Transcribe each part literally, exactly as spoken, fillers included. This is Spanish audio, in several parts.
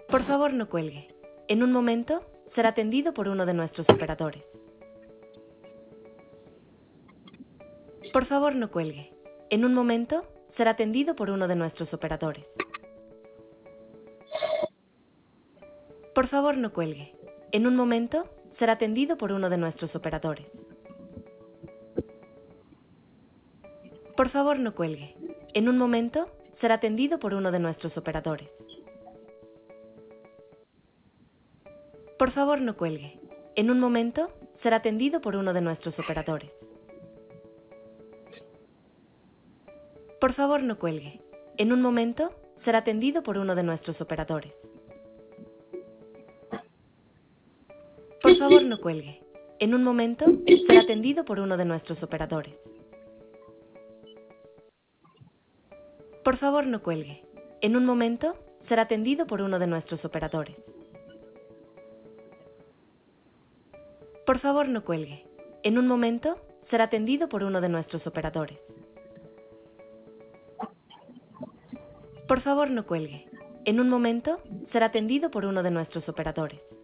Por favor, no cuelgue. En un momento, será atendido por uno de nuestros operadores. Por favor, no cuelgue. En un momento, será atendido por uno de nuestros operadores. Por favor, no cuelgue. En un momento, será atendido por uno de nuestros operadores. Por favor, no cuelgue. En un momento, será atendido por uno de nuestros operadores. Por favor, no cuelgue. En un momento, será atendido por uno de nuestros operadores. Por favor, no cuelgue. En un momento, será atendido por uno de nuestros operadores. Por favor, no cuelgue. En un momento, será atendido por uno de nuestros operadores. Por favor, no cuelgue. En un momento, será atendido por uno de nuestros operadores. Por favor, no cuelgue. En un momento, será atendido por uno de nuestros operadores. Por favor, no cuelgue. En un momento, será atendido por uno de nuestros operadores.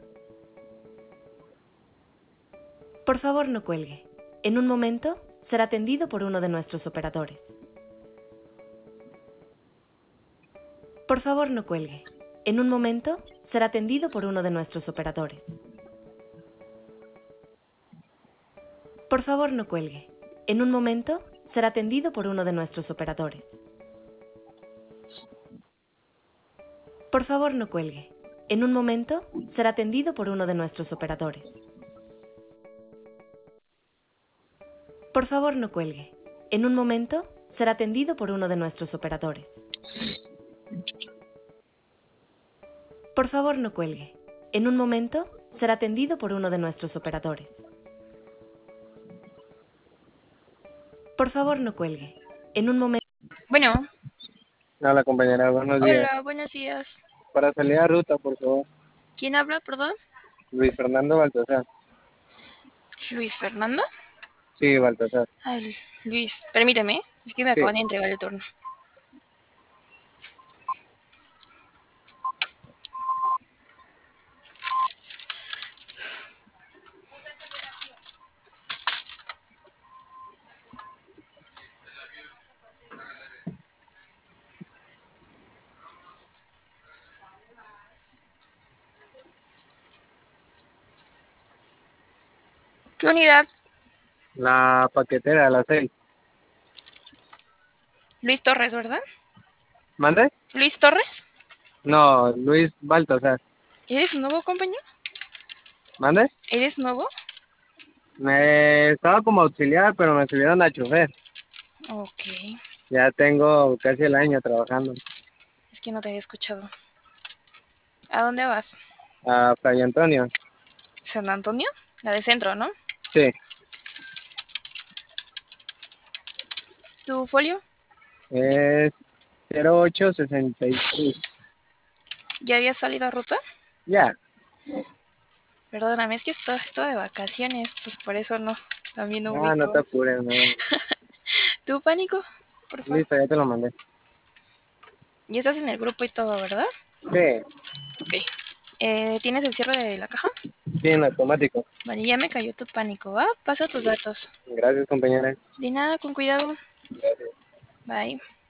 Por favor, no cuelgue. En un momento, será atendido por uno de nuestros operadores. Por favor, no cuelgue. En un momento, será atendido por uno de nuestros operadores. Por favor, no cuelgue. En un momento, será atendido por uno de nuestros operadores. Por favor, no cuelgue. En un momento, será atendido por uno de nuestros operadores. Por favor, no cuelgue. En un momento, será atendido por uno de nuestros operadores. Por favor, no cuelgue. En un momento, será atendido por uno de nuestros operadores. Por favor, no cuelgue. En un momento... Bueno, Hola compañera, buenos días. hola, buenos días. Para salir a ruta, por favor. ¿Quién habla, perdón? Luis Fernando Baltasar. Luis Fernando. Sí, Baltasar. Ay, Luis, permíteme, es que me Sí. acaban de entregar el turno. ¿Qué unidad? La paquetera, a las seis. Luis Torres, ¿verdad? ¿Mande? Luis Torres. No, Luis Baltasar. ¿Eres nuevo, compañero? ¿Mande? ¿Eres nuevo? Me estaba como auxiliar, pero me subieron a chofer. Ok, Ya tengo casi el año trabajando. es que no te había escuchado. ¿A dónde vas? A Fray Antonio. ¿San Antonio? La de centro, ¿no? Sí. ¿Tu folio? Es cero ocho sesenta y seis. ¿Ya habías salido a ruta? Ya. Perdóname, es que estoy, estoy de vacaciones, pues por eso no, también no Ah, no ubico. te apures, no. ¿Tu pánico? Por favor. Listo, ya te lo mandé. Ya estás en el grupo y todo, ¿verdad? Sí. Ok. Eh, ¿Tienes el cierre de la caja? Sí, en automático. Vale, ya me cayó tu pánico, ¿va? Pasa tus datos. Gracias, compañera. De nada, con cuidado. Gracias. Bye.